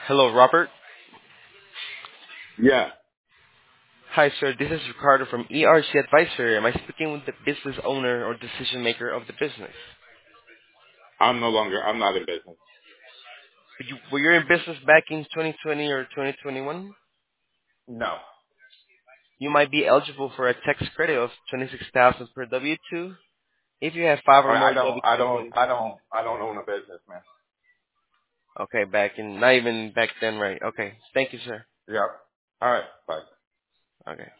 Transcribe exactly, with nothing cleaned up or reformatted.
Hello, Robert. Yeah, Hi, sir. This is Ricardo from E R C Advisor. Am I speaking with the business owner or decision maker of the business? I'm no longer. I'm not in business. Were you, were you in business back in twenty twenty or twenty twenty-one? No, You might be eligible for a tax credit of twenty-six thousand dollars per W two if you have five or I, I more don't. W I two don't. employees. I don't. I don't own a business, man. Okay, back in, not even back then, right? Okay. Thank you, sir. Yeah. All right. Bye. Okay.